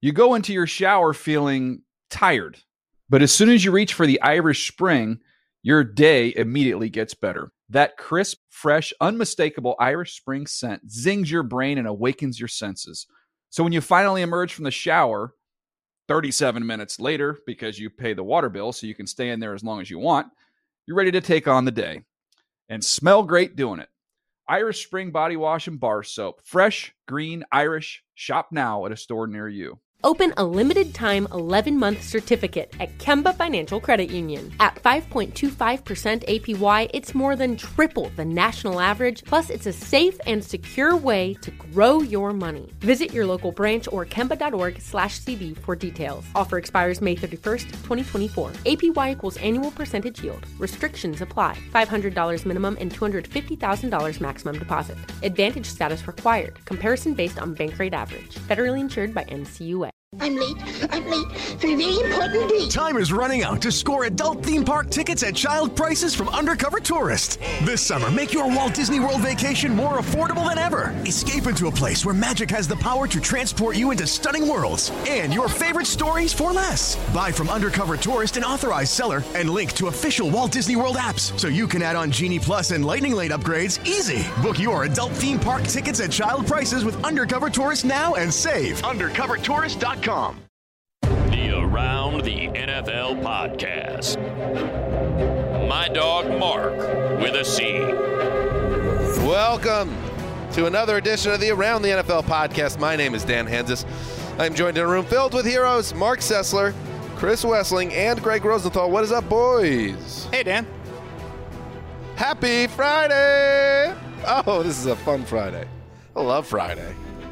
You go into your shower feeling tired, but as soon as you reach for the Irish Spring, your day immediately gets better. That crisp, fresh, unmistakable Irish Spring scent zings your brain and awakens your senses. So when you finally emerge from the shower 37 minutes later, because you pay the water bill so you can stay in there as long as you want, you're ready to take on the day and smell great doing it. Irish Spring Body Wash and Bar Soap. Fresh, green, Irish. Shop now at a store near you. Open a limited-time 11-month certificate at Kemba Financial Credit Union. At 5.25% APY, it's more than triple the national average, plus it's a safe and secure way to grow your money. Visit your local branch or kemba.org/CD for details. Offer expires May 31st, 2024. APY equals annual percentage yield. Restrictions apply. $500 minimum and $250,000 maximum deposit. Advantage status required. Comparison based on bank rate average. Federally insured by NCUA. I'm late for a very important date. Time is running out to score adult theme park tickets at child prices from Undercover Tourist. This summer, make your Walt Disney World vacation more affordable than ever. Escape into a place where magic has the power to transport you into stunning worlds and your favorite stories for less. Buy from Undercover Tourist, an authorized seller, and link to official Walt Disney World apps so you can add on Genie Plus and Lightning Lane upgrades easy. Book your adult theme park tickets at child prices with Undercover Tourist now and save. UndercoverTourist.com. The Around the NFL podcast. My dog Mark with a C. Welcome to another edition of the Around the NFL podcast. My name is Dan Hansis. I'm joined in a room filled with heroes, Mark Sessler, Chris Wessling, and Greg Rosenthal. What is up, boys? Hey, Dan. Happy Friday! Oh, this is a fun Friday. I love Friday.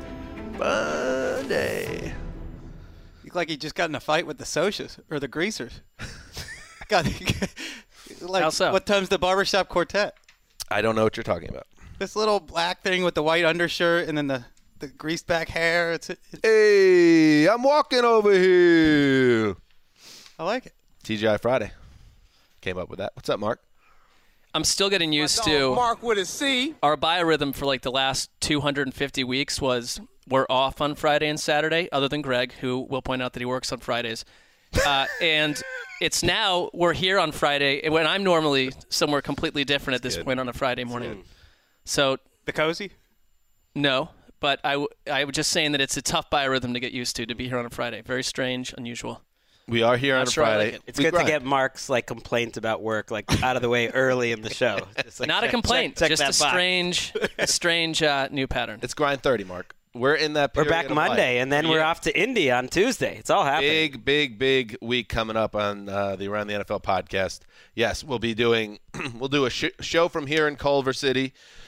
Monday. Like he just got in a fight with the Socias or the Greasers. God, like, how so? What time's the barbershop quartet? I don't know what you're talking about. This little black thing with the white undershirt and then the greased back hair. Hey, I'm walking over here. I like it. TGI Friday. Came up with that. What's up, Mark? I'm still getting used to Mark with a C. Our biorhythm for like the last 250 weeks was we're off on Friday and Saturday, other than Greg, who will point out that he works on Fridays. And it's now we're here on Friday, when I'm normally somewhere completely different at this point on a Friday morning. So the cozy? No, but I was just saying that it's a tough biorhythm to get used to be here on a Friday. Very strange, unusual. We are here on a Friday. Like it's good to get Mark's complaint about work out of the way early in the show. Just, Not a complaint, check just that a strange new pattern. It's grind 30, Mark. We're in that period. We're back Monday, and then we're off to Indy on Tuesday. It's all happening. Big week coming up on the Around the NFL podcast. Yes, we'll do a show from here in Culver City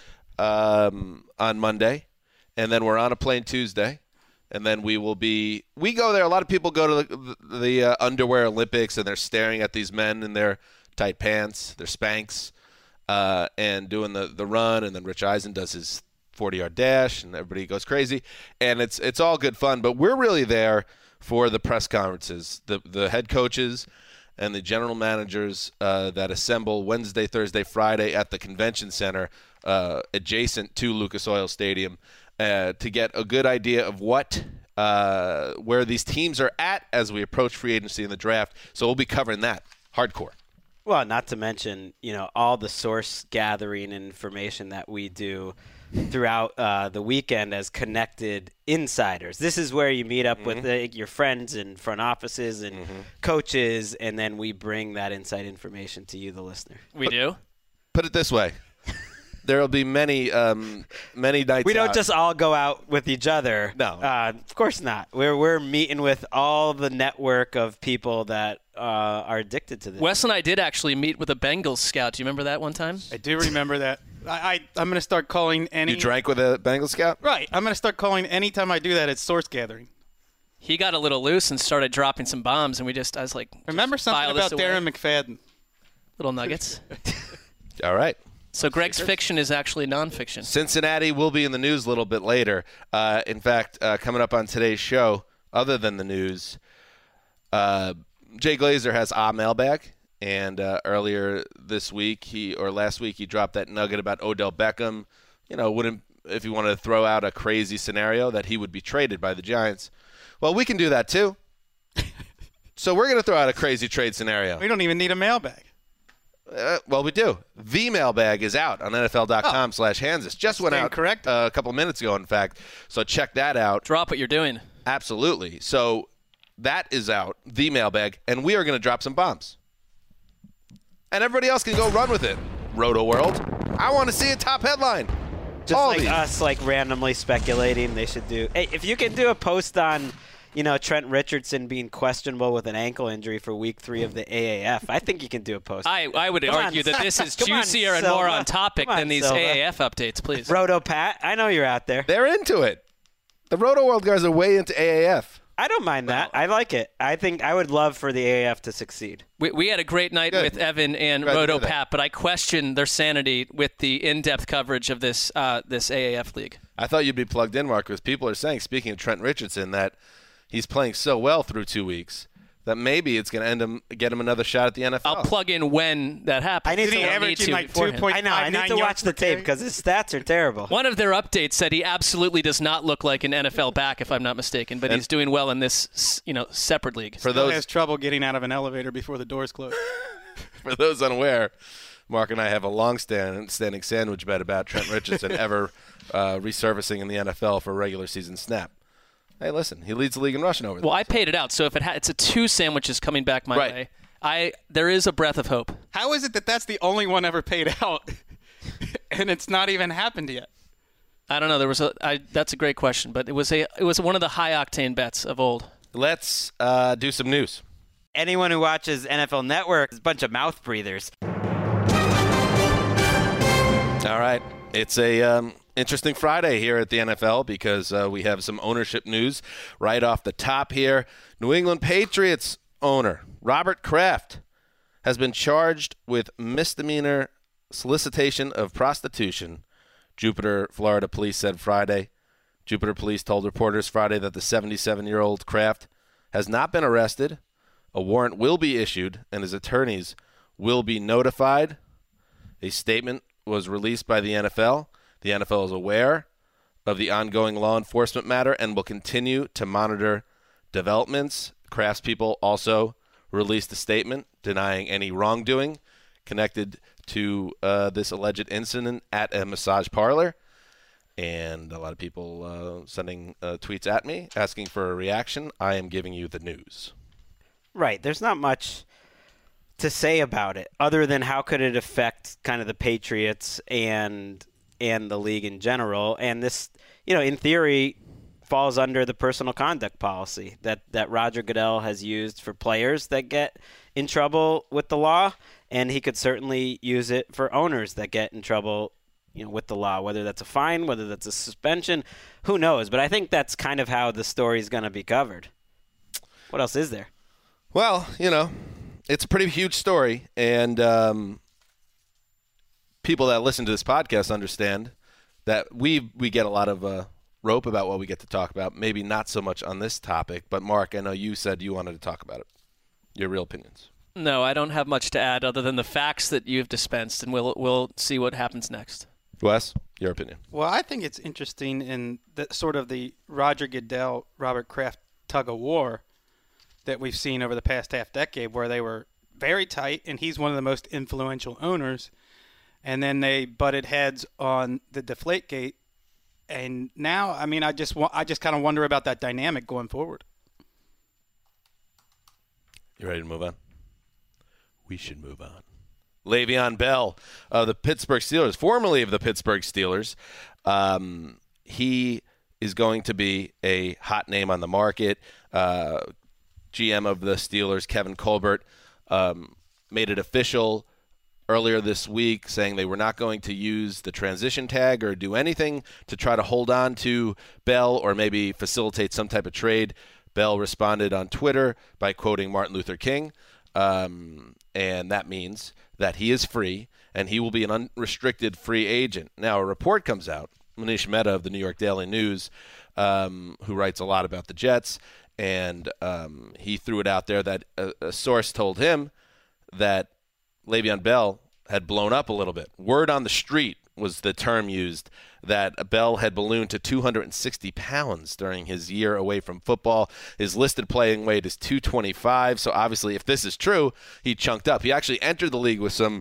on Monday, and then we're on a plane Tuesday. And then we go there. A lot of people go to the underwear Olympics, and they're staring at these men in their tight pants, their Spanx, and doing the run. And then Rich Eisen does his 40-yard dash, and everybody goes crazy. And it's all good fun. But we're really there for the press conferences, the head coaches and the general managers that assemble Wednesday, Thursday, Friday at the convention center adjacent to Lucas Oil Stadium. To get a good idea of where these teams are at as we approach free agency and the draft. So we'll be covering that hardcore. Well, not to mention, all the source gathering and information that we do throughout the weekend as connected insiders. This is where you meet up with your friends and front offices and coaches, and then we bring that inside information to you, the listener. We do? Put it this way. There will be many nights. We don't just all go out with each other. No, of course not. We're meeting with all the network of people that are addicted to this. Wes and I did actually meet with a Bengals scout. Do you remember that one time? I do remember that. I'm going to start calling any. You drank with a Bengals scout? Right. I'm going to start calling any time I do that. It's source gathering. He got a little loose and started dropping some bombs, and I was like, remember something about Darren McFadden? Little nuggets. All right. So Greg's fiction is actually nonfiction. Cincinnati will be in the news a little bit later. In fact, coming up on today's show, other than the news, Jay Glazer has a mailbag. And earlier this week, last week, he dropped that nugget about Odell Beckham. If you want to throw out a crazy scenario that he would be traded by the Giants. Well, we can do that too. So we're going to throw out a crazy trade scenario. We don't even need a mailbag. Well, we do. The mailbag is out on NFL.com/Hansis. Just went out correct. A couple minutes ago, in fact. So check that out. Drop what you're doing. Absolutely. So that is out, the mailbag, and we are going to drop some bombs. And everybody else can go run with it. Roto World. I want to see a top headline. Just All like these. us, like randomly speculating they should do. Hey, if you can do a post on, Trent Richardson being questionable with an ankle injury for Week 3 of the AAF, I think you can do a post. I would argue that this is Come on, juicier and Silva. more on topic Come on, than these Silva. AAF updates, please. Roto Pat, I know you're out there. They're into it. The Roto World guys are way into AAF. I don't mind that. I like it. I think I would love for the AAF to succeed. We had a great night Good. with Evan and Glad to Roto hear that. Pat, but I question their sanity with the in-depth coverage of this AAF league. I thought you'd be plugged in, Mark, because people are saying, speaking of Trent Richardson, that he's playing so well through 2 weeks that maybe it's going to get him another shot at the NFL. I'll plug in when that happens. I need to don't averaging like beforehand. 2.59 I know. I need to watch the tape because his stats are terrible. One of their updates said he absolutely does not look like an NFL back, if I'm not mistaken, but he's doing well in this, separate league. For Still those has trouble getting out of an elevator before the doors close. For those unaware, Mark and I have a long-standing sandwich bet about Trent Richardson ever resurfacing in the NFL for a regular season snap. Hey, listen, he leads the league in rushing over there. Well, I paid it out, so if it's a 2 sandwiches coming back my Right. way, there is a breath of hope. How is it that that's the only one ever paid out, and it's not even happened yet? I don't know. That's a great question, but it was one of the high octane bets of old. Let's do some news. Anyone who watches NFL Network is a bunch of mouth breathers. All right. It's a interesting Friday here at the NFL because we have some ownership news right off the top here. New England Patriots owner Robert Kraft has been charged with misdemeanor solicitation of prostitution, Jupiter, Florida police said Friday. Jupiter police told reporters Friday that the 77-year-old Kraft has not been arrested. A warrant will be issued, and his attorneys will be notified. A statement was released by the NFL. The NFL is aware of the ongoing law enforcement matter and will continue to monitor developments. Kraft's people also released a statement denying any wrongdoing connected to this alleged incident at a massage parlor. And a lot of people sending tweets at me asking for a reaction. I am giving you the news. Right. There's not much to say about it other than how could it affect kind of the Patriots and the league in general. And this, in theory, falls under the personal conduct policy that Roger Goodell has used for players that get in trouble with the law. And he could certainly use it for owners that get in trouble with the law, whether that's a fine, whether that's a suspension, who knows? But I think that's kind of how the story is going to be covered. What else is there? Well, it's a pretty huge story, and people that listen to this podcast understand that we get a lot of rope about what we get to talk about. Maybe not so much on this topic, but Mark, I know you said you wanted to talk about it. Your real opinions. No, I don't have much to add other than the facts that you've dispensed, and we'll see what happens next. Wes, your opinion. Well, I think it's interesting in the sort of the Roger Goodell, Robert Kraft tug of war that we've seen over the past half decade, where they were very tight, and he's one of the most influential owners. And then they butted heads on the Deflategate, and now, I just kind of wonder about that dynamic going forward. You ready to move on? We should move on. Le'Veon Bell of the Pittsburgh Steelers, formerly of the Pittsburgh Steelers, he is going to be a hot name on the market. GM of the Steelers, Kevin Colbert, made it official earlier this week, saying they were not going to use the transition tag or do anything to try to hold on to Bell or maybe facilitate some type of trade. Bell responded on Twitter by quoting Martin Luther King, and that means that he is free and he will be an unrestricted free agent. Now, a report comes out, Manish Mehta of the New York Daily News, who writes a lot about the Jets, and he threw it out there that a source told him that Le'Veon Bell had blown up a little bit. Word on the street was the term used, that Bell had ballooned to 260 pounds during his year away from football. His listed playing weight is 225, so obviously if this is true, he chunked up. He actually entered the league with some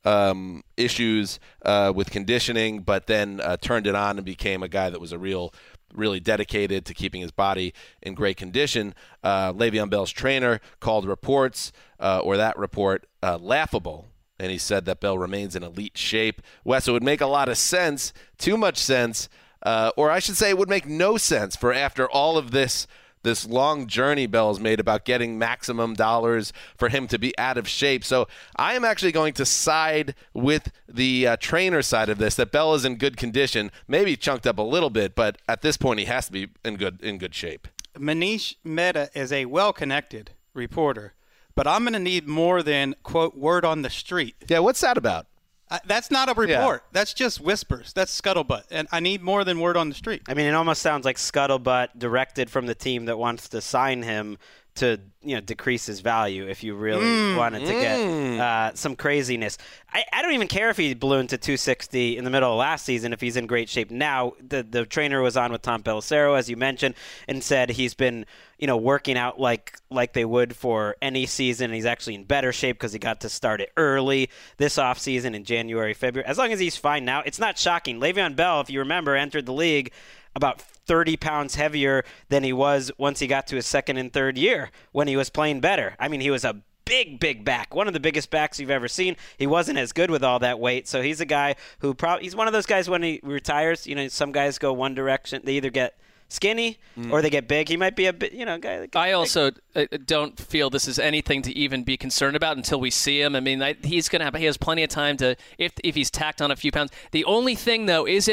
issues with conditioning, but then turned it on and became a guy that was really dedicated to keeping his body in great condition. Le'Veon Bell's trainer called reports, or that report, laughable. And he said that Bell remains in elite shape. Wes, it would make a lot of sense, too much sense, or I should say it would make no sense for after all of this long journey Bell's made about getting maximum dollars for him to be out of shape. So I am actually going to side with the trainer side of this, that Bell is in good condition, maybe chunked up a little bit, but at this point he has to be in good shape. Manish Mehta is a well-connected reporter, but I'm going to need more than, quote, word on the street. Yeah, what's that about? That's not a report. Yeah. That's just whispers. That's scuttlebutt. And I need more than word on the street. I mean, it almost sounds like scuttlebutt directed from the team that wants to sign him to, decrease his value if you really wanted to get some craziness. I don't even care if he ballooned to 260 in the middle of last season if he's in great shape now. The trainer was on with Tom Pelissero, as you mentioned, and said he's been working out like they would for any season. And he's actually in better shape because he got to start it early this offseason in January, February. As long as he's fine now, it's not shocking. Le'Veon Bell, if you remember, entered the league about 30 pounds heavier than he was once he got to his second and third year when he was playing better. I mean, he was a big back, one of the biggest backs you've ever seen. He wasn't as good with all that weight, so he's a guy who he's one of those guys when he retires, some guys go one direction. They either get skinny or they get big. He might be a bit, guy. I also don't feel this is anything to even be concerned about until we see him. I mean, he has plenty of time to, if he's tacked on a few pounds. The only thing, though, is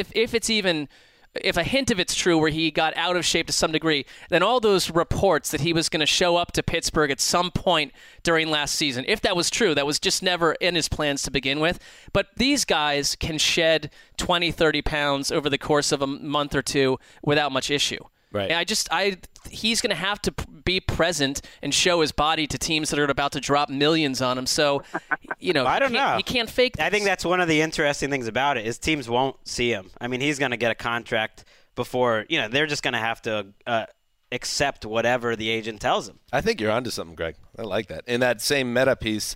if a hint of it's true where he got out of shape to some degree, then all those reports that he was going to show up to Pittsburgh at some point during last season, if that was true, that was just never in his plans to begin with. But these guys can shed 20, 30 pounds over the course of a month or two without much issue. Right. And he's going to have to be present and show his body to teams that are about to drop millions on him. So, I don't know. He can't fake this. I think that's one of the interesting things about it is teams won't see him. I mean, he's going to get a contract before, they're just going to have to accept whatever the agent tells him. I think you're onto something, Greg. I like that. In that same Meta piece,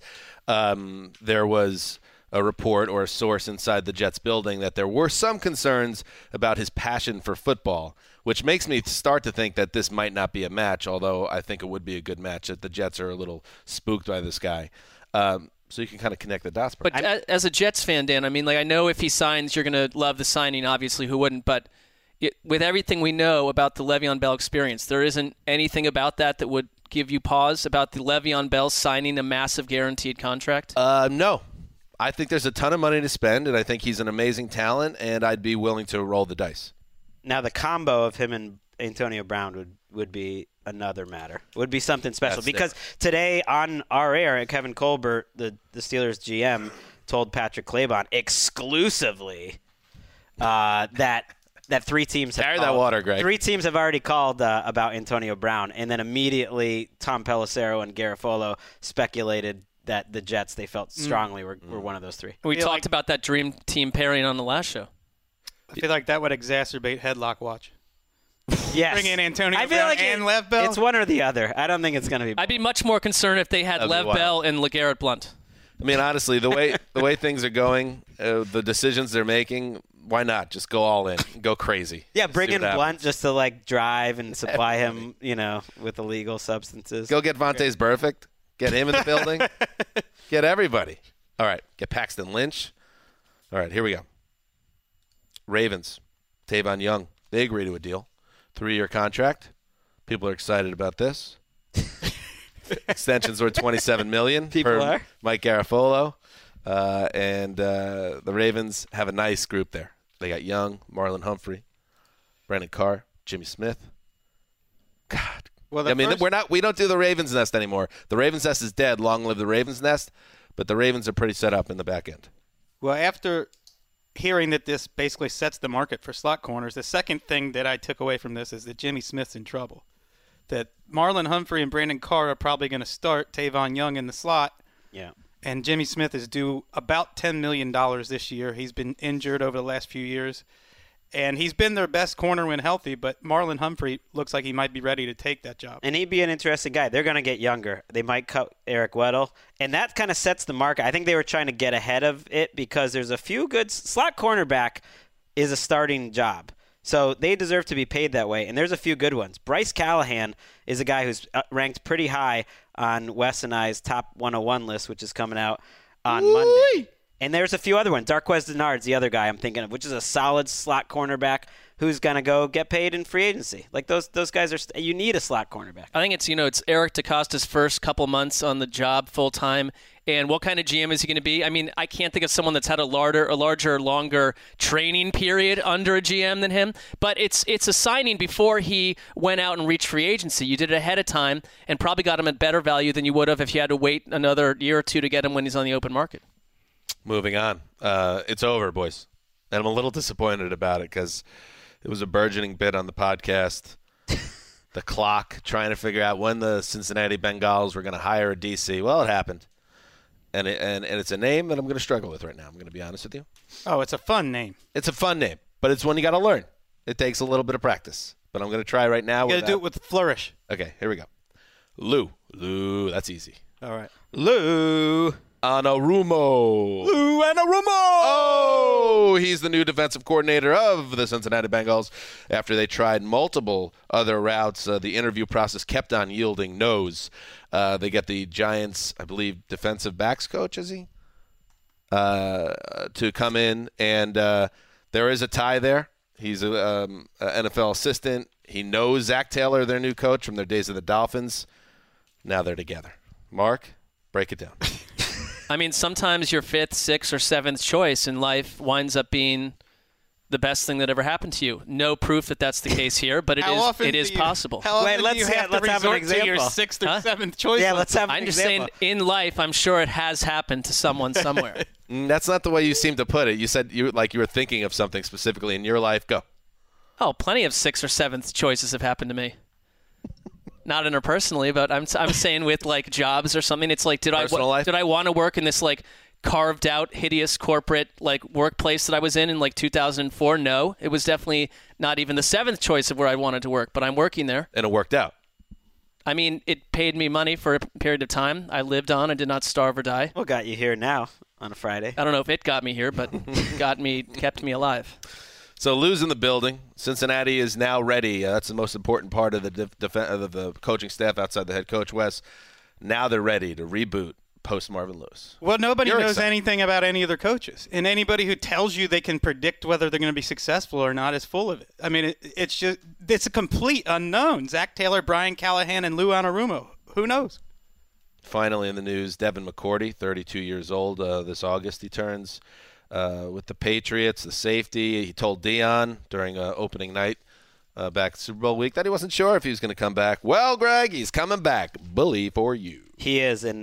there was a report or a source inside the Jets building that there were some concerns about his passion for football, which makes me start to think that this might not be a match, although I think it would be a good match. That the Jets are a little spooked by this guy. So you can kind of connect the dots. But as a Jets fan, Dan, I mean, I know if he signs, you're going to love the signing, obviously, who wouldn't? But with everything we know about the Le'Veon Bell experience, there isn't anything about that would give you pause about the Le'Veon Bell signing a massive guaranteed contract? No. I think there's a ton of money to spend, and I think he's an amazing talent, and I'd be willing to roll the dice. Now, the combo of him and Antonio Brown would be another matter. Would be something special. That's because different. Today on our air, Kevin Colbert, the Steelers GM, told Patrick Claybon exclusively that three teams carry that water, Greg. 3 teams have already called about Antonio Brown, and then immediately Tom Pelissero and Garofalo speculated that the Jets, they felt strongly were one of those 3. We talked about that dream team pairing on the last show. I feel like that would exacerbate headlock watch. Yes. Bring in Antonio Brown and Lev Bell. It's one or the other. I don't think it's going to be. I'd be much more concerned if they had Lev Bell and LeGarrette Blount. I mean, honestly, the way things are going, the decisions they're making, why not just go all in, go crazy? Yeah, bring in Blount just to drive and supply him, with illegal substances. Go get Vontaze Burfict. Get him in the building. Get everybody. All right. Get Paxton Lynch. All right. Here we go. Ravens. Tavon Young. They agree to a deal. 3-year contract. People are excited about this. Extensions were $27 million. People are. Mike Garofalo. And the Ravens have a nice group there. They got Young, Marlon Humphrey, Brandon Carr, Jimmy Smith. God. Well, we don't do the Ravens Nest anymore. The Ravens Nest is dead. Long live the Ravens Nest. But the Ravens are pretty set up in the back end. Well, after hearing that this basically sets the market for slot corners, the second thing that I took away from this is that Jimmy Smith's in trouble. That Marlon Humphrey and Brandon Carr are probably going to start Tavon Young in the slot. Yeah. And Jimmy Smith is due about $10 million this year. He's been injured over the last few years. And he's been their best corner when healthy, but Marlon Humphrey looks like he might be ready to take that job. And he'd be an interesting guy. They're going to get younger. They might cut Eric Weddle. And that kind of sets the market. I think they were trying to get ahead of it because there's a few good – slot cornerback is a starting job. So they deserve to be paid that way. And there's a few good ones. Bryce Callahan is a guy who's ranked pretty high on Wes and I's top 101 list, which is coming out on Monday. And there's a few other ones. Darquez Denard's the other guy I'm thinking of, which is a solid slot cornerback who's going to go get paid in free agency. Like those guys are you need a slot cornerback. I think it's Eric DeCosta's first couple months on the job full time. And what kind of GM is he going to be? I mean, I can't think of someone that's had a larger, longer training period under a GM than him. But it's a signing before he went out and reached free agency. You did it ahead of time and probably got him at better value than you would have if you had to wait another year or two to get him when he's on the open market. Moving on. It's over, boys. And I'm a little disappointed about it because it was a burgeoning bit on the podcast. The clock, trying to figure out when the Cincinnati Bengals were going to hire a DC. Well, it happened. And it's a name that I'm going to struggle with right now. I'm going to be honest with you. Oh, it's a fun name. It's a fun name, but it's one you got to learn. It takes a little bit of practice. But I'm going to try right now. You got to do it with flourish. Okay, here we go. Lou, that's easy. All right. Lou Anarumo. Lou Anarumo! Oh, he's the new defensive coordinator of the Cincinnati Bengals. After they tried multiple other routes, the interview process kept on yielding no's. They get the Giants, I believe, defensive backs coach, is he? To come in, and there is a tie there. He's an NFL assistant. He knows Zach Taylor, their new coach, from their days of the Dolphins. Now they're together. Mark, break it down. I mean, sometimes your fifth, sixth, or seventh choice in life winds up being the best thing that ever happened to you. No proof that that's the case here, but it is possible. How often do you have to resort to your sixth or seventh choice? Yeah, let's have an I'm just example. saying, in life, I'm sure it has happened to someone somewhere. That's not the way you seem to put it. You said you were thinking of something specifically in your life. Go. Oh, plenty of sixth or seventh choices have happened to me. Not interpersonally, but I'm saying with like jobs or something. It's like, did I want to work in this like carved out, hideous corporate like workplace that I was in like 2004? No, it was definitely not even the seventh choice of where I wanted to work. But I'm working there, and it worked out. I mean, it paid me money for a period of time. I lived on. I did not starve or die. What got you here now on a Friday? I don't know if it got me here, but kept me alive. So Lou's in the building. Cincinnati is now ready. That's the most important part of the coaching staff outside the head coach, Wes. Now they're ready to reboot post Marvin Lewis. Well, nobody knows anything about any of their coaches. And anybody who tells you they can predict whether they're going to be successful or not is full of it. I mean, it's a complete unknown. Zach Taylor, Brian Callahan, and Lou Anarumo. Who knows? Finally in the news, Devin McCourty, 32 years old. This August he turns. With the Patriots, the safety. He told Dion during opening night back at Super Bowl week that he wasn't sure if he was going to come back. Well, Greg, he's coming back. Bully for you. He is, and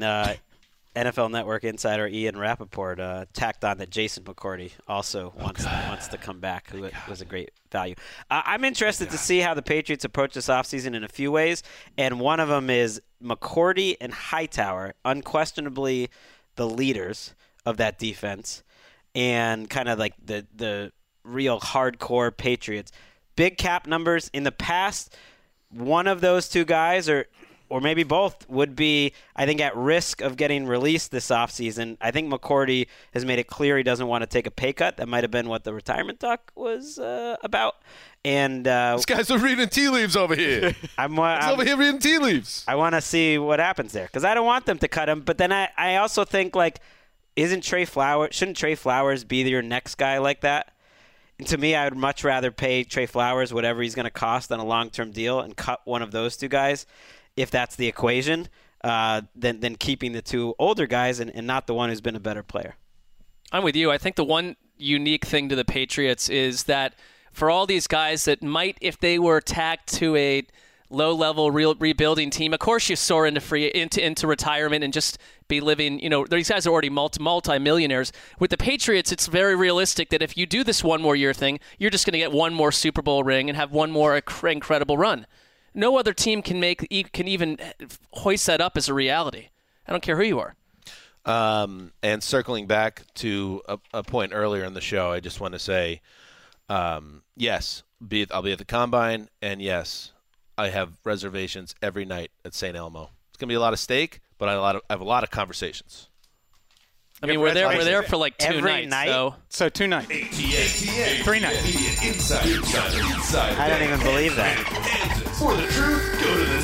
NFL Network insider Ian Rappaport tacked on that Jason McCourty also wants to come back, who was a great value. I'm interested to see how the Patriots approach this offseason in a few ways, and one of them is McCourty and Hightower, unquestionably the leaders of that defense, and kind of like the real hardcore Patriots. Big cap numbers in the past, one of those two guys or maybe both would be, I think, at risk of getting released this offseason. I think McCourty has made it clear he doesn't want to take a pay cut. That might have been what the retirement talk was about. And this guy's reading tea leaves over here. I'm over here reading tea leaves. I want to see what happens there because I don't want them to cut him. But then I also think, like, shouldn't Trey Flowers be your next guy like that? And to me, I would much rather pay Trey Flowers whatever he's going to cost on a long-term deal and cut one of those two guys, if that's the equation, than keeping the two older guys and not the one who's been a better player. I'm with you. I think the one unique thing to the Patriots is that for all these guys that might, if they were tagged to a low-level rebuilding team, of course you soar into retirement and just be living, these guys are already multi-millionaires. With the Patriots, it's very realistic that if you do this one more year thing, you're just going to get one more Super Bowl ring and have one more incredible run. No other team can even hoist that up as a reality. I don't care who you are. And circling back to a point earlier in the show, I just want to say Yes, I'll be at the Combine, and yes, I have reservations every night at St. Elmo. It's going to be a lot of steak, but I have a lot of conversations. I mean, we're there for like 2 every nights. So 2 nights. 3 nights. Inside. I don't even believe that. For the truth, go to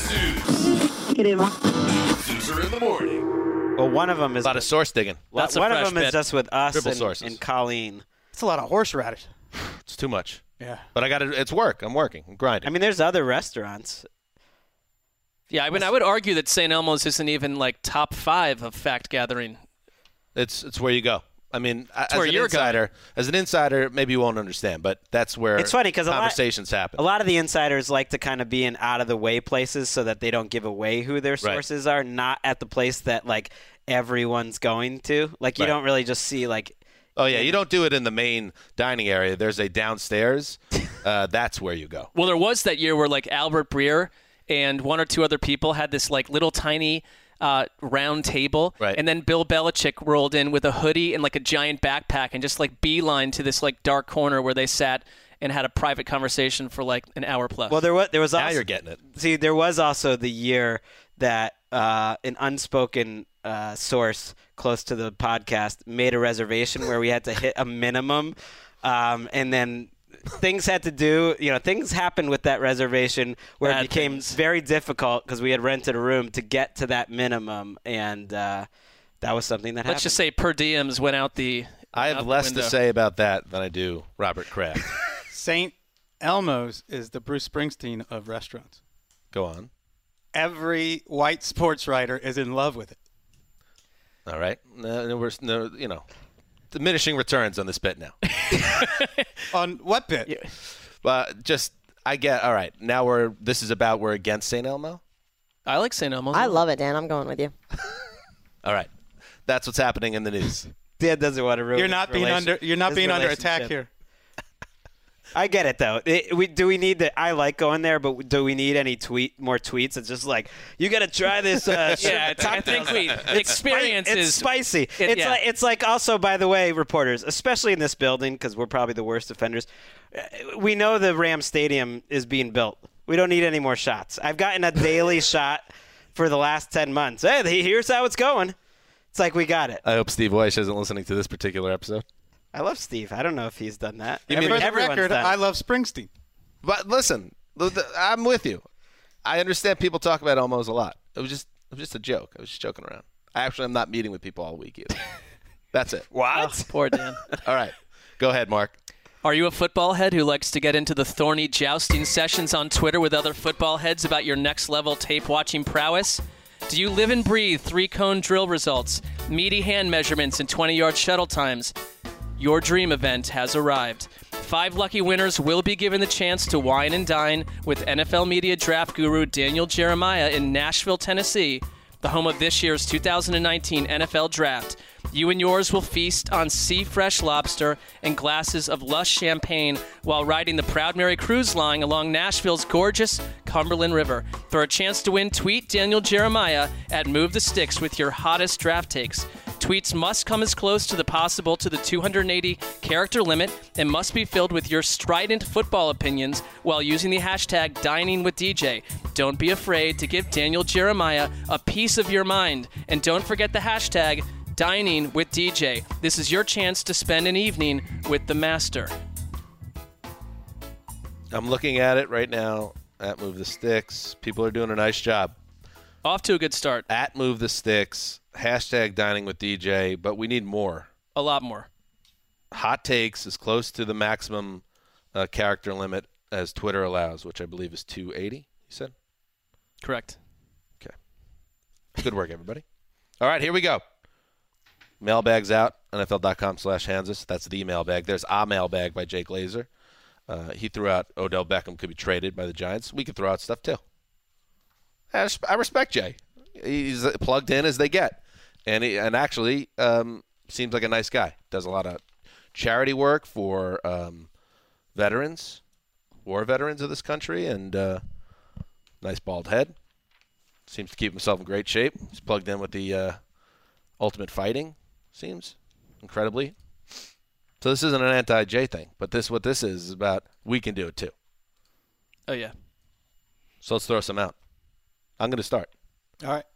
the Zeus. Zeus are in the morning. Well, one of them is A lot of source digging. That's a one of fresh them is bit. just with us Triple sources. and Colleen. It's a lot of horseradish. It's too much. Yeah. But it's work. I'm working. I'm grinding. I mean, there's other restaurants. Yeah, I mean, I would argue that St. Elmo's isn't even like top 5 of fact gathering. It's where you go. I mean, as where an you're insider, maybe you won't understand, but that's where It's funny because conversations happen. A lot of the insiders like to kind of be in out-of-the-way places so that they don't give away who their sources are, not at the place that, like, everyone's going to. Like, you don't really just see, like... Oh, yeah, you don't do it in the main dining area. There's a downstairs. That's where you go. Well, there was that year where, like, Albert Breer and 1 or 2 other people had this, like, little tiny... round table, right. And then Bill Belichick rolled in with a hoodie and like a giant backpack and just like beeline to this like dark corner where they sat and had a private conversation for like an hour plus. Well, there was also, now you're getting it. See, there was also the year that an unspoken source close to the podcast made a reservation where we had to hit a minimum, and then things happened with that reservation where it became very difficult because we had rented a room to get to that minimum, and that was something that happened. Let's just say per diems went out the I have less to say about that than I do Robert Kraft. St. Elmo's is the Bruce Springsteen of restaurants. Go on. Every white sports writer is in love with it. All right. Diminishing returns on this bit now. On what bit? All right. Now this is about we're against St. Elmo? I like St. Elmo's. I love it, Dan. I'm going with you. All right. That's what's happening in the news. Dan doesn't want to ruin You're not being under attack here. I get it though. Do we need to? I like going there, but do we need any more tweets? It's just like you got to try this. Yeah, I think the experience it's is spicy. It's like also, by the way, reporters, especially in this building, because we're probably the worst offenders. We know the Ram Stadium is being built. We don't need any more shots. I've gotten a daily shot for the last 10 months. Hey, here's how it's going. It's like we got it. I hope Steve Weish isn't listening to this particular episode. I love Steve. I don't know if he's done that. For the record, I love Springsteen. But listen, I'm with you. I understand people talk about Elmo's a lot. It was just a joke. I was just joking around. I'm not meeting with people all week either. That's it. What? Poor Dan. All right. Go ahead, Mark. Are you a football head who likes to get into the thorny jousting sessions on Twitter with other football heads about your next-level tape-watching prowess? Do you live and breathe 3-cone drill results, meaty hand measurements, and 20-yard shuttle times? Your dream event has arrived. 5 lucky winners will be given the chance to wine and dine with NFL media draft guru Daniel Jeremiah in Nashville, Tennessee, the home of this year's 2019 NFL Draft. You and yours will feast on sea-fresh lobster and glasses of lush champagne while riding the Proud Mary Cruise Line along Nashville's gorgeous Cumberland River. For a chance to win, tweet Daniel Jeremiah at Move the Sticks with your hottest draft takes. Tweets must come as close to the 280-character limit and must be filled with your strident football opinions while using the hashtag DiningWithDJ. Don't be afraid to give Daniel Jeremiah a piece of your mind. And don't forget the hashtag DiningWithDJ. This is your chance to spend an evening with the master. I'm looking at it right now at Move the Sticks. People are doing a nice job. Off to a good start. At Move the Sticks, hashtag Dining with DJ, but we need more. A lot more. Hot takes as close to the maximum character limit as Twitter allows, which I believe is 280, you said? Correct. Okay. Good work, everybody. All right, here we go. Mailbag's out, NFL.com/Hansis. That's the mailbag. There's a mailbag by Jake Glazer. He threw out Odell Beckham could be traded by the Giants. We could throw out stuff, too. I respect Jay. He's plugged in as they get. And actually seems like a nice guy. Does a lot of charity work for veterans, war veterans of this country, and nice bald head. Seems to keep himself in great shape. He's plugged in with the Ultimate Fighting, seems, incredibly. So this isn't an anti-Jay thing, but what this is about, we can do it too. Oh, yeah. So let's throw some out. I'm going to start. All right.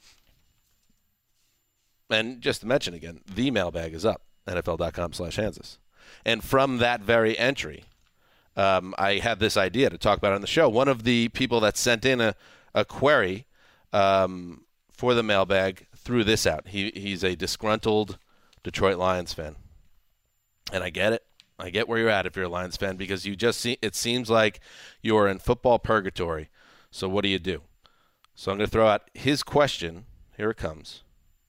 And just to mention again, the mailbag is up, NFL.com/Kansas. And from that very entry, I had this idea to talk about on the show. One of the people that sent in a query for the mailbag threw this out. He's a disgruntled Detroit Lions fan. And I get it. I get where you're at if you're a Lions fan, because it seems like you're in football purgatory. So what do you do? So I'm going to throw out his question. Here it comes.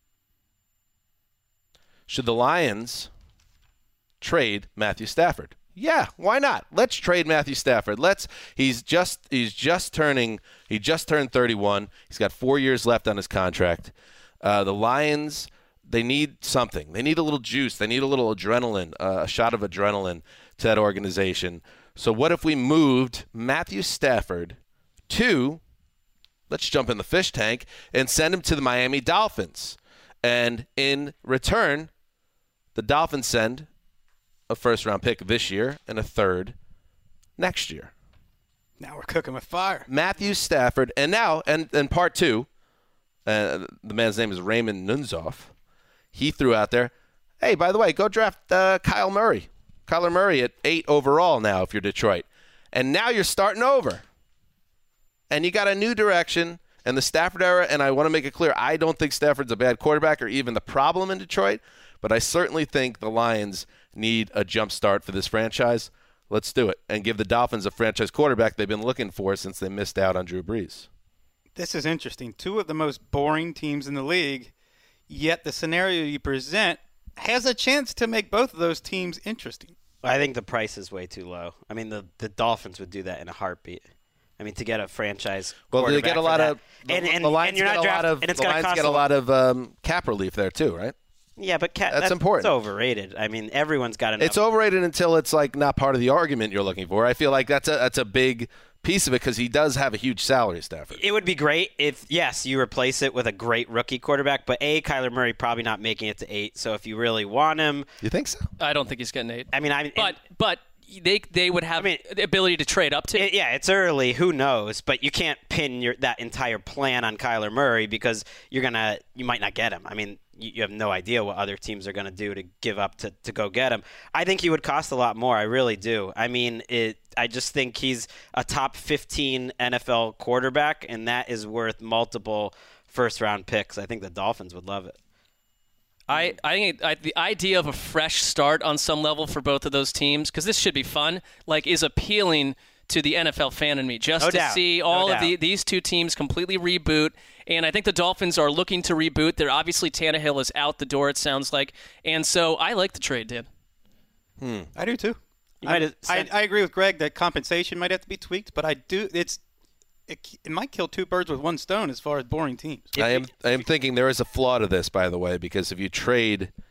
Should the Lions trade Matthew Stafford? Yeah, why not? Let's trade Matthew Stafford. He just turned 31. He's got 4 years left on his contract. The Lions, they need something. They need a little juice. They need a little adrenaline, a shot of adrenaline to that organization. So what if we moved Matthew Stafford to, let's jump in the fish tank, and send him to the Miami Dolphins? And in return, the Dolphins send a first-round pick this year and a third next year. Now we're cooking with fire. Matthew Stafford. And now, and part two, the man's name is Raymond Nunzoff. He threw out there, hey, by the way, go draft Kyler Murray. Kyler Murray at 8 overall now if you're Detroit. And now you're starting over. And you got a new direction. And the Stafford era, and I want to make it clear, I don't think Stafford's a bad quarterback or even the problem in Detroit, but I certainly think the Lions need a jump start for this franchise. Let's do it and give the Dolphins a franchise quarterback they've been looking for since they missed out on Drew Brees. This is interesting. Two of the most boring teams in the league, yet the scenario you present has a chance to make both of those teams interesting. I think the price is way too low. I mean, the Dolphins would do that in a heartbeat. I mean, to get a franchise quarterback. Well, they get a lot of and the Lions you're not drafting, and it's going to cost get a lot of cap relief there too, right? Yeah, but that's important. It's overrated. I mean, everyone's got enough. It's overrated until it's like not part of the argument you're looking for. I feel like that's a big piece of it because he does have a huge salary, Stafford. It would be great if, yes, you replace it with a great rookie quarterback, but Kyler Murray probably not making it to 8. So if you really want him, you think so? I don't think he's getting 8. I mean, but they would have the ability to trade up to. It's early. Who knows? But you can't pin that entire plan on Kyler Murray because you might not get him. I mean, you have no idea what other teams are going to do to give up to go get him. I think he would cost a lot more. I really do. I mean, I just think he's a top 15 NFL quarterback, and that is worth multiple first-round picks. I think the Dolphins would love it. I think the idea of a fresh start on some level for both of those teams, because this should be fun, is appealing to the NFL fan in me. Just to see all of these two teams completely reboot. And I think the Dolphins are looking to reboot. They're obviously Tannehill is out the door, it sounds like. And so I like the trade, Dan. I do too. I agree with Greg that compensation might have to be tweaked, but it might kill two birds with one stone as far as boring teams. I am thinking there is a flaw to this, by the way, because if you trade –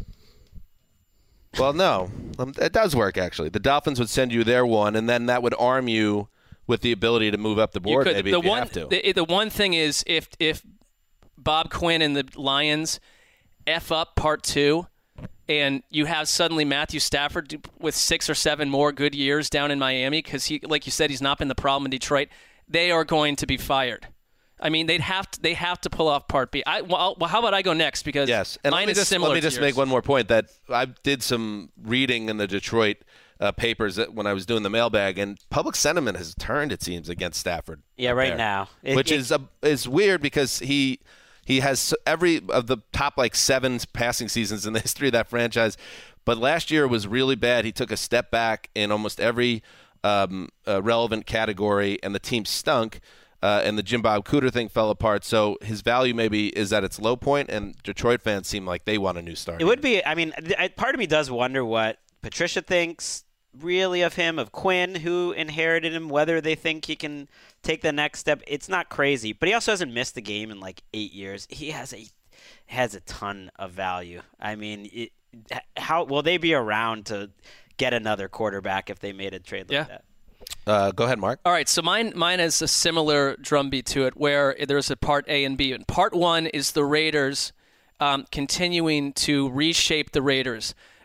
well, no. It does work, actually. The Dolphins would send you their one, and then that would arm you with the ability to move up the board maybe if you have to. The one thing is if Bob Quinn and the Lions F up part 2 and you have suddenly Matthew Stafford with 6 or 7 more good years down in Miami because, like you said, he's not been the problem in Detroit, they are going to be fired. I mean, they have to pull off Part B. Well, how about I go next? Because yes, and mine is similar. Let me just make one more point that I did some reading in the Detroit papers when I was doing the mailbag, and public sentiment has turned, it seems, against Stafford. Yeah, right now, which is weird because he has every of the top 7 passing seasons in the history of that franchise, but last year was really bad. He took a step back in almost every relevant category, and the team stunk. And the Jim Bob Cooter thing fell apart. So his value maybe is at its low point, and Detroit fans seem like they want a new start. It would be. I mean, part of me does wonder what Patricia thinks really of him, of Quinn, who inherited him, whether they think he can take the next step. It's not crazy, but he also hasn't missed a game in 8 years. He has a ton of value. I mean, how will they be around to get another quarterback if they made a trade like that? Go ahead, Mark. All right, so mine is a similar drumbeat to it where there's a part A and B. And part 1 is the Raiders continuing to reshape the Raiders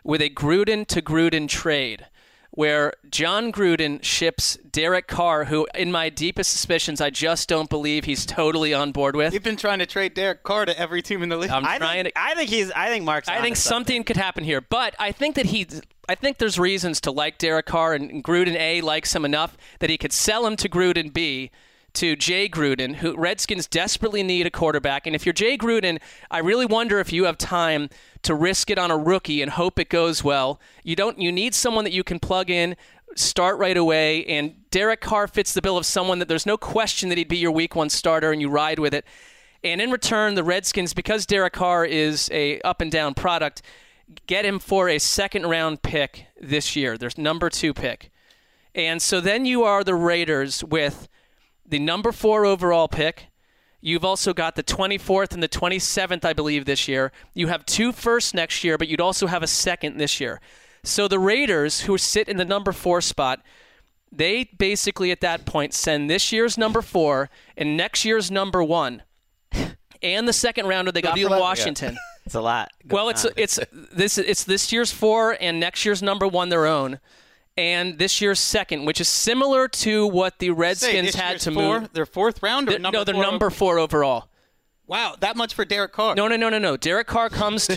with a Gruden to Gruden trade, where John Gruden ships Derek Carr, who, in my deepest suspicions, I just don't believe he's totally on board with. You've been trying to trade Derek Carr to every team in the league. I think Mark's. I think something could happen here, but I think there's reasons to like Derek Carr, and Gruden A likes him enough that he could sell him to Gruden B, to Jay Gruden, who Redskins desperately need a quarterback. And if you're Jay Gruden, I really wonder if you have time to risk it on a rookie and hope it goes well. You need someone that you can plug in, start right away, and Derek Carr fits the bill of someone that there's no question that he'd be your week 1 starter and you ride with it. And in return, the Redskins, because Derek Carr is a up and down product, get him for a second-round pick this year. There's number 2 pick. And so then you are the Raiders with the number 4 overall pick. You've also got the 24th and the 27th, I believe, this year. You have 2 firsts next year, but you'd also have a second this year. So the Raiders, who sit in the number 4 spot, they basically at that point send this year's number 4 and next year's number 1 and the second rounder they got from Washington. It's a lot. Well, it's this year's 4 and next year's number 1 their own, and this year's second, which is similar to what the Redskins had to move. Their 4th round or number 4? No, they're number 4 overall. Wow, that much for Derek Carr. No. Derek Carr comes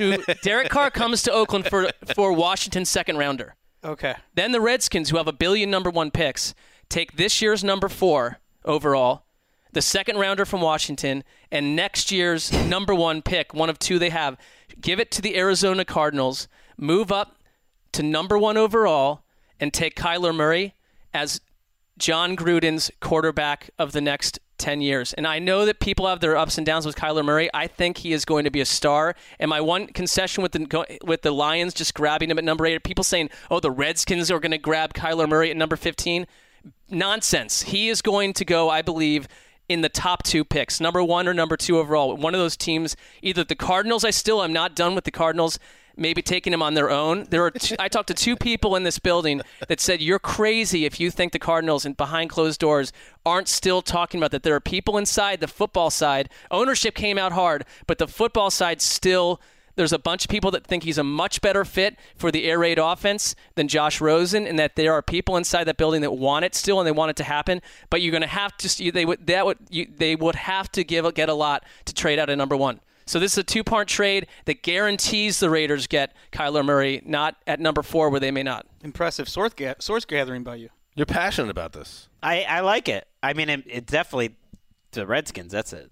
to Oakland for Washington's second rounder. Okay. Then the Redskins, who have 1 billion number 1 picks, take this year's number 4 overall, the second rounder from Washington, and next year's number 1 pick, one of 2 they have, give it to the Arizona Cardinals, move up to number 1 overall, and take Kyler Murray as John Gruden's quarterback of the next 10 years. And I know that people have their ups and downs with Kyler Murray. I think he is going to be a star. And my one concession with the Lions just grabbing him at number 8, people saying, oh, the Redskins are going to grab Kyler Murray at number 15. Nonsense. He is going to go, I believe, in the top 2 picks, number 1 or number 2 overall. One of those teams, either the Cardinals, I'm not done with the Cardinals, maybe taking them on their own. I talked to 2 people in this building that said, you're crazy if you think the Cardinals and behind closed doors aren't still talking about that. There are people inside the football side. Ownership came out hard, but the football side still, there's a bunch of people that think he's a much better fit for the air raid offense than Josh Rosen, and that there are people inside that building that want it still and they want it to happen. But you're going to have to, they would have to get a lot to trade out at number 1. So this is a 2-part trade that guarantees the Raiders get Kyler Murray, not at number 4 where they may not. Impressive source gathering by you. You're passionate about this. I like it. I mean, it definitely, to the Redskins, that's a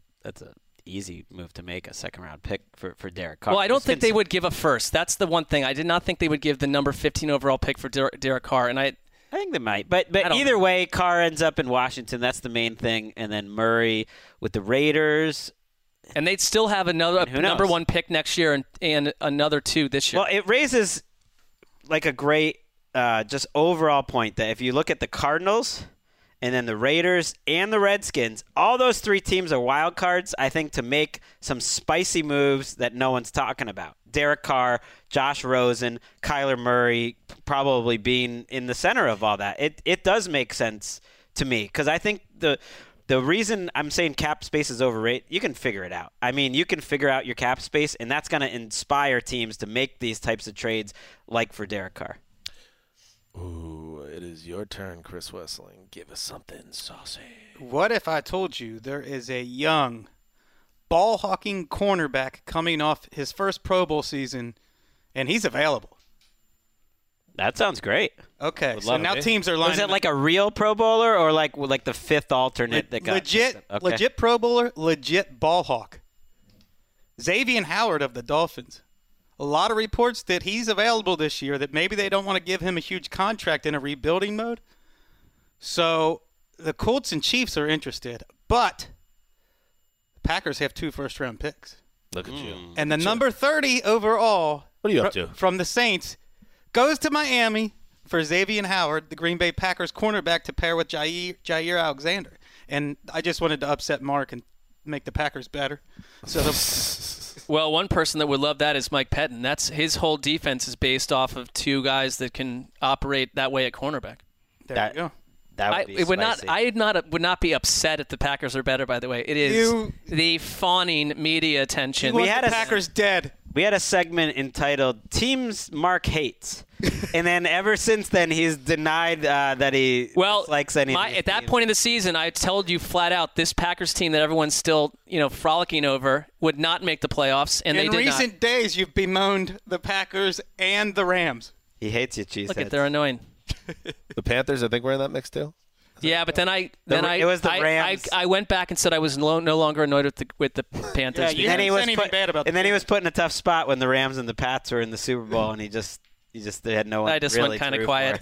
easy move to make, a second-round pick for Derek Carr. Well, I don't think they would give a first. That's the one thing. I did not think they would give the number 15 overall pick for Derek Carr, and I think they might. But either way, Carr ends up in Washington. That's the main thing. And then Murray with the Raiders. And they'd still have another number 1 pick next year and another 2 this year. Well, it raises like a great just overall point that if you look at the Cardinals and then the Raiders and the Redskins, all those 3 teams are wild cards, I think, to make some spicy moves that no one's talking about. Derek Carr, Josh Rosen, Kyler Murray probably being in the center of all that. It does make sense to me because I think the reason I'm saying cap space is overrated, you can figure it out. I mean, you can figure out your cap space, and that's going to inspire teams to make these types of trades like for Derek Carr. Ooh, it is your turn, Chris Wessling. Give us something saucy. What if I told you there is a young, ball-hawking cornerback coming off his first Pro Bowl season, and he's available? That sounds great. Okay, so now teams are lining up. Was it like a real Pro Bowler or like the 5th alternate that got legit Pro Bowler, legit ball hawk? Xavier Howard of the Dolphins. A lot of reports that he's available this year, that maybe they don't want to give him a huge contract in a rebuilding mode. So the Colts and Chiefs are interested, but the Packers have 2 first-round picks. Look at you. And the number 30 overall what are you up to? From the Saints goes to Miami for Xavier Howard, the Green Bay Packers cornerback, to pair with Jair Alexander. And I just wanted to upset Mark and make the Packers better. Well, one person that would love that is Mike Pettin. That's his whole defense is based off of 2 guys that can operate that way at cornerback. There you go. That would be spicy. I would not be upset if the Packers are better, by the way. It is the fawning media attention. We had the Packers dead. We had a segment entitled "Teams Mark Hates," and then ever since then he's denied that he dislikes any. At that point in the season, I told you flat out this Packers team that everyone's still frolicking over would not make the playoffs, and they did not. In recent days, you've bemoaned the Packers and the Rams. He hates you, cheeseheads. Look, they're annoying. The Panthers, I think, were in that mix too. Yeah, but then it was the Rams. I went back and said I was no longer annoyed with the Panthers. Yeah, then he was bad about. And then he was put in a tough spot when the Rams and the Pats were in the Super Bowl, and he just they had no one. I just really went kind of quiet.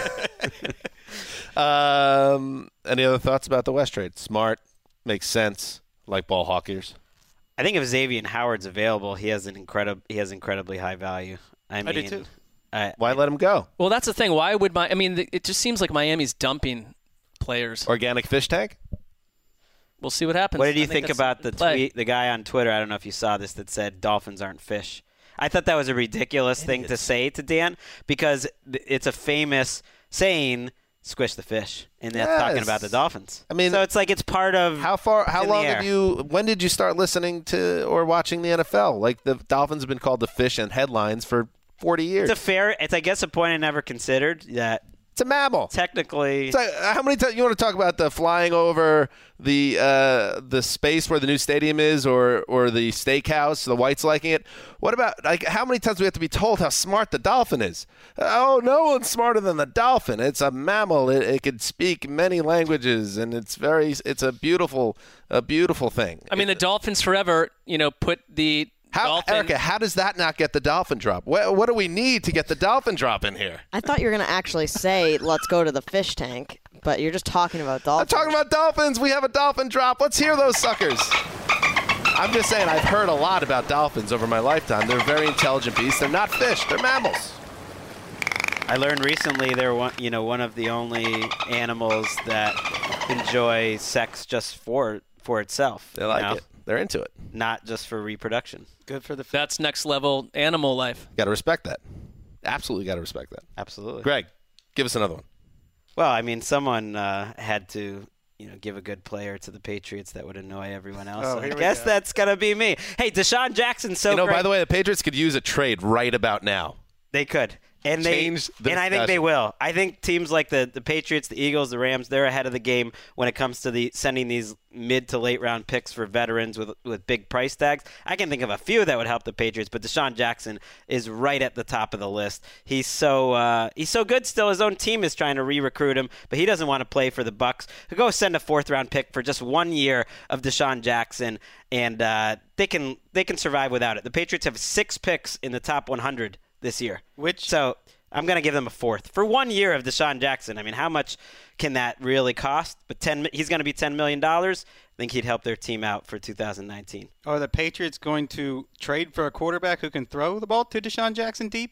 Any other thoughts about the West trade? Smart, makes sense. Like ball hawkers. I think if Xavier Howard's available, he has incredibly high value. I do too. Why let him go? Well, that's the thing. Why would it just seems like Miami's dumping players. Organic fish tank? We'll see what happens. What did you think about the tweet? The guy on Twitter, I don't know if you saw this, that said dolphins aren't fish. I thought that was a ridiculous thing to say to Dan because it's a famous saying, squish the fish. And that's talking about the dolphins. I mean, so it's like it's part of when did you start listening to or watching the NFL? Like the Dolphins have been called the fish in headlines for 40 years. It's I guess a point I never considered that. It's a mammal. Technically. How many times you want to talk about the flying over the space where the new stadium is or the steakhouse, the whites liking it? What about how many times do we have to be told how smart the dolphin is? Oh, no one's smarter than the dolphin. It's a mammal. It can speak many languages, and it's a beautiful thing. I mean, the Dolphins forever, put the Erica, how does that not get the dolphin drop? What do we need to get the dolphin drop in here? I thought you were going to actually say, let's go to the fish tank, but you're just talking about dolphins. I'm talking about dolphins. We have a dolphin drop. Let's hear those suckers. I'm just saying I've heard a lot about dolphins over my lifetime. They're very intelligent beasts. They're not fish. They're mammals. I learned recently they're one of the only animals that enjoy sex just for itself. They like it. They're into it. Not just for reproduction. Good for the That's next level animal life. Got to respect that. Absolutely got to respect that. Absolutely. Greg, give us another one. Well, I mean, someone had to give a good player to the Patriots that would annoy everyone else. Oh, I guess that's going to be me. Hey, Deshaun Jackson's so great. By the way, the Patriots could use a trade right about now. They could. And I think they will. I think teams like the Patriots, the Eagles, the Rams, they're ahead of the game when it comes to sending these mid to late round picks for veterans with big price tags. I can think of a few that would help the Patriots, but Deshaun Jackson is right at the top of the list. He's so good still. His own team is trying to re-recruit him, but he doesn't want to play for the Bucs. He'll go send a 4th round pick for just 1 year of Deshaun Jackson, and they can survive without it. The Patriots have 6 picks in the top 100 this year. So I'm going to give them a 4th. For 1 year of Deshaun Jackson, I mean, how much can that really cost? But he's going to be $10 million. I think he'd help their team out for 2019. Are the Patriots going to trade for a quarterback who can throw the ball to Deshaun Jackson deep?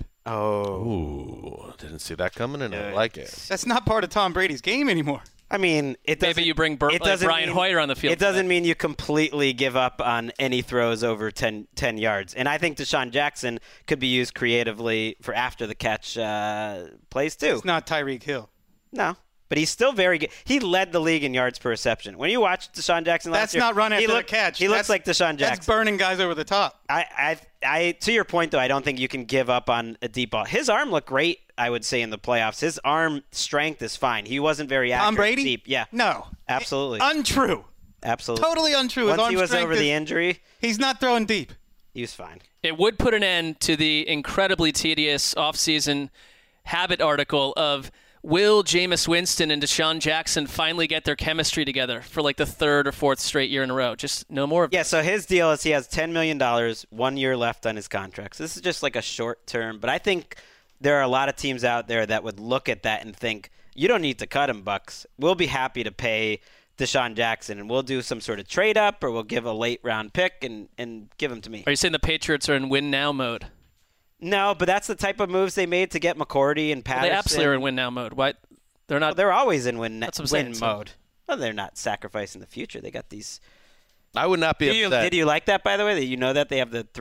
Oh, didn't see that coming, and I like it. That's not part of Tom Brady's game anymore. I mean, maybe you bring Brian Hoyer on the field. It doesn't mean you completely give up on any throws over 10 yards. And I think Deshaun Jackson could be used creatively for after-the-catch plays, too. It's not Tyreek Hill. No. But he's still very good. He led the league in yards per reception. When you watch Deshaun Jackson last year, that's not run after the catch. He looks like Deshaun Jackson. That's burning guys over the top. I to your point, though, I don't think you can give up on a deep ball. His arm looked great, I would say, in the playoffs. His arm strength is fine. He wasn't very accurate. Tom Brady? Deep. Yeah. No. Absolutely. Untrue. Absolutely. Totally untrue. Once he was over the injury, he's not throwing deep. He was fine. It would put an end to the incredibly tedious offseason habit article of will Jameis Winston and Deshaun Jackson finally get their chemistry together for like the 3rd or 4th straight year in a row? Just no more of Yeah, so his deal is he has $10 million, 1 year left on his contract. So this is just like a short term. But I think there are a lot of teams out there that would look at that and think, you don't need to cut him, Bucs. We'll be happy to pay Deshaun Jackson, and we'll do some sort of trade up, or we'll give a late round pick and give him to me. Are you saying the Patriots are in win now mode? No, but that's the type of moves they made to get McCourty and Patterson. Well, they absolutely are in win now mode. Why? They're not. Well, they're always in win mode. Well, they're not sacrificing the future. They got these. I would not be upset. Did you like that, by the way? That you know that they have the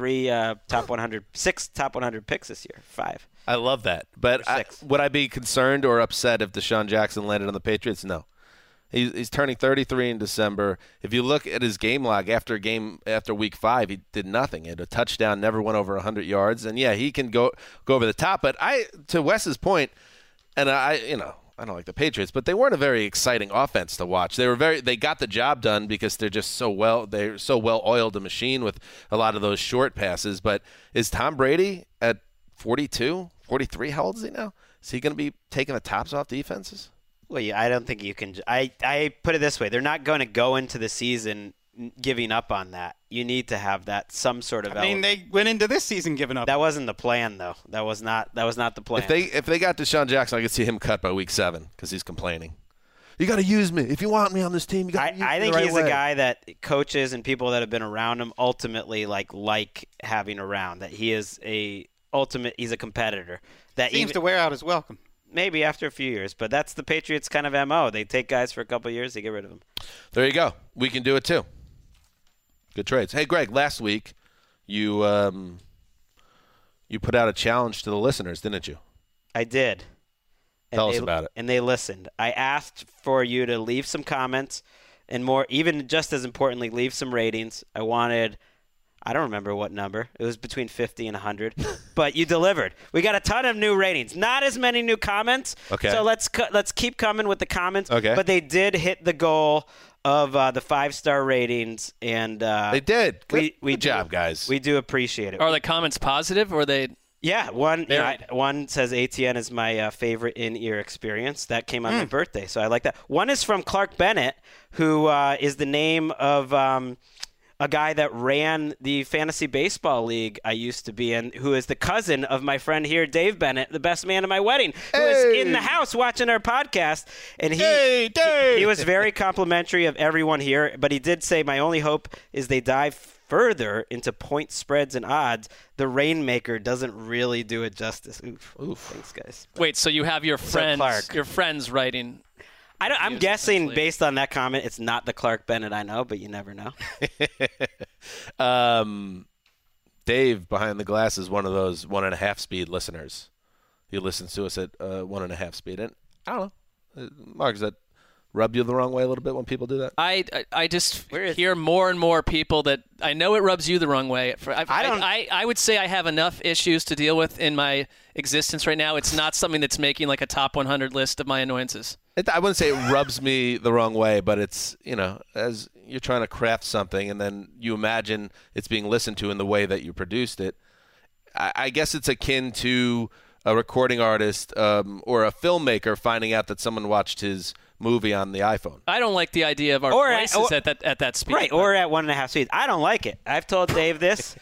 6 top 100 picks this year, 5. I love that. But would I be concerned or upset if Deshaun Jackson landed on the Patriots? No. He's turning 33 in December. If you look at his game log after week 5, he did nothing. He had a touchdown, never went over 100 yards. And, yeah, he can go over the top. But to Wes's point, and I don't like the Patriots, but they weren't a very exciting offense to watch. They got the job done because they're so well oiled a machine with a lot of those short passes. But is Tom Brady at 42, 43? How old is he now? Is he going to be taking the tops off defenses? Well, yeah, I don't think you can. I put it this way: they're not going to go into the season giving up on that. You need to have that some sort of. I mean, they went into this season giving up. That wasn't the plan, though. That was not the plan. If they got Deshaun Jackson, I could see him cut by week 7 because he's complaining. You got to use me if you want me on this team. You got to use me I think the right he's way. a guy that coaches and people that have been around him ultimately like having around. That he is he's a competitor. That seems to wear out his welcome. Maybe after a few years, but that's the Patriots' kind of MO. They take guys for a couple of years, they get rid of them. There you go. We can do it too. Good trades. Hey, Greg, last week you put out a challenge to the listeners, didn't you? I did. Tell us about it. And they listened. I asked for you to leave some comments and more, even just as importantly, leave some ratings. I don't remember what number. It was between 50 and 100. But you delivered. We got a ton of new ratings. Not as many new comments. Okay. So let's keep coming with the comments. Okay. But they did hit the goal of the 5-star ratings. And they did. Good job, guys. We do appreciate it. Are the comments positive or are they... Yeah, one says ATN is my favorite in-ear experience. That came on my birthday, so I like that. One is from Clark Bennett, who is the name of a guy that ran the fantasy baseball league I used to be in, who is the cousin of my friend here, Dave Bennett, the best man at my wedding, who is in the house watching our podcast. And he was very complimentary of everyone here, but he did say, my only hope is they dive further into point spreads and odds. The Rainmaker doesn't really do it justice. Oof. Thanks, guys. Wait, so you have your friends writing... I'm guessing based on that comment, it's not the Clark Bennett I know, but you never know. Dave behind the glass is one of those 1.5 speed listeners. He listens to us at 1.5 speed, and I don't know, Mark, does that rub you the wrong way a little bit when people do that? I just hear more and more people that I know it rubs you the wrong way. I would say I have enough issues to deal with in my existence right now. It's not something that's making like a top 100 list of my annoyances. I wouldn't say it rubs me the wrong way, but it's, as you're trying to craft something and then you imagine it's being listened to in the way that you produced it, I guess it's akin to a recording artist or a filmmaker finding out that someone watched his movie on the iPhone. I don't like the idea of our voices at that speed. Right, or at 1.5 speed. I don't like it. I've told Dave this.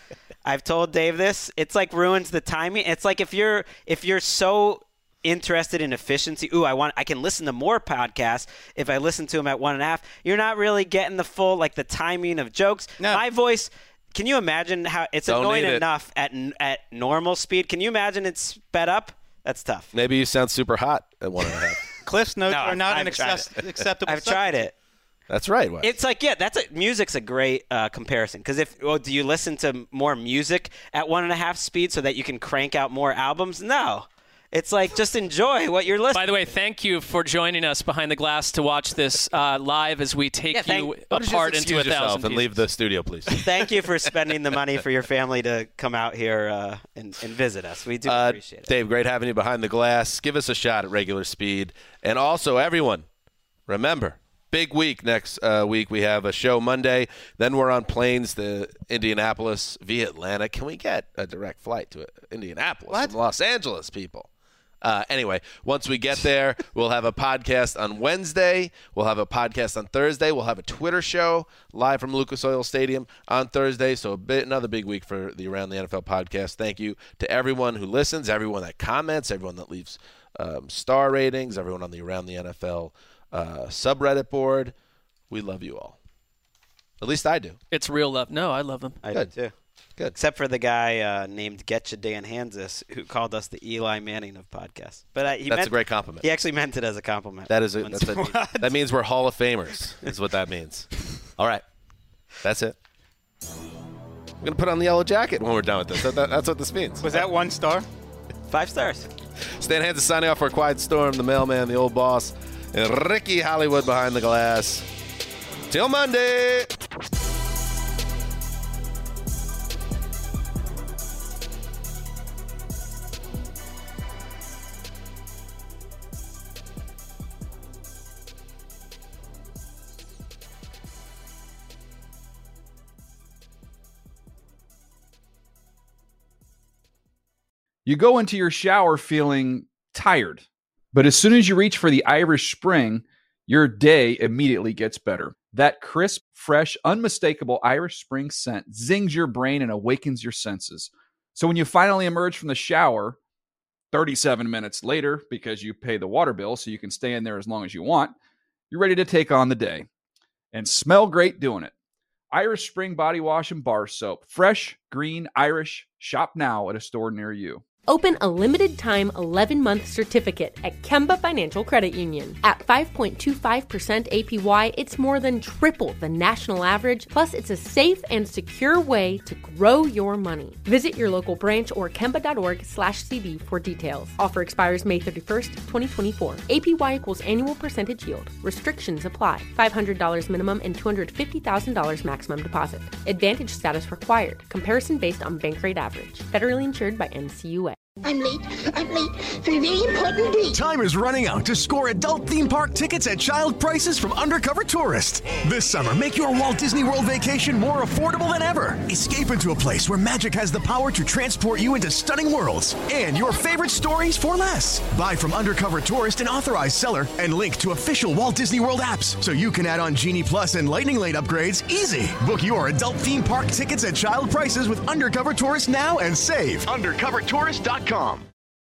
It's like ruins the timing. It's like if you're so interested in efficiency, I can listen to more podcasts if I listen to them at 1.5. You're not really getting the full, like, the timing of jokes. No. My voice, can you imagine how it's annoying enough at normal speed? Can you imagine it's sped up? That's tough. Maybe you sound super hot at 1.5. Cliff's notes are not an acceptable. I've tried it. That's right. Wes. It's like, music's a great comparison, because do you listen to more music at 1.5 speed so that you can crank out more albums? No. It's like, just enjoy what you're listening. By the way, thank you for joining us behind the glass to watch this live as we take you apart into 1,000 pieces. And leave the studio, please. Thank you for spending the money for your family to come out here and visit us. We do appreciate it. Dave, great having you behind the glass. Give us a shot at regular speed. And also, everyone, remember, big week next week. We have a show Monday. Then we're on planes to Indianapolis via Atlanta. Can we get a direct flight to Indianapolis from Los Angeles, people? Anyway, once we get there, we'll have a podcast on Wednesday. We'll have a podcast on Thursday. We'll have a Twitter show live from Lucas Oil Stadium on Thursday. So another big week for the Around the NFL podcast. Thank you to everyone who listens, everyone that comments, everyone that leaves star ratings, everyone on the Around the NFL subreddit board. We love you all. At least I do. It's real love. No, I love them. I do too. Good. Except for the guy named Getcha Dan Hansis, who called us the Eli Manning of podcasts. But that's a great compliment. He actually meant it as a compliment. That means we're Hall of Famers, is what that means. All right. That's it. We're going to put on the yellow jacket when we're done with this. That's what this means. Was that 1 star? 5 stars. Stan Hansis signing off for A Quiet Storm, the mailman, the old boss. and Ricky Hollywood behind the glass. Till Monday. You go into your shower feeling tired, but as soon as you reach for the Irish Spring, your day immediately gets better. That crisp, fresh, unmistakable Irish Spring scent zings your brain and awakens your senses. So when you finally emerge from the shower, 37 minutes later, because you pay the water bill so you can stay in there as long as you want, you're ready to take on the day and smell great doing it. Irish Spring Body Wash and Bar Soap. Fresh, green, Irish. Shop now at a store near you. Open a limited-time 11-month certificate at Kemba Financial Credit Union. At 5.25% APY, it's more than triple the national average, plus it's a safe and secure way to grow your money. Visit your local branch or kemba.org/cb for details. Offer expires May 31st, 2024. APY equals annual percentage yield. Restrictions apply. $500 minimum and $250,000 maximum deposit. Advantage status required. Comparison based on bank rate average. Federally insured by NCUA. I'm late for a very important date. Time is running out to score adult theme park tickets at child prices from Undercover Tourist. This summer, make your Walt Disney World vacation more affordable than ever. Escape into a place where magic has the power to transport you into stunning worlds and your favorite stories for less. Buy from Undercover Tourist, an authorized seller, and link to official Walt Disney World apps so you can add on Genie Plus and Lightning Lane upgrades easy. Book your adult theme park tickets at child prices with Undercover Tourist now and save. UndercoverTourist.com.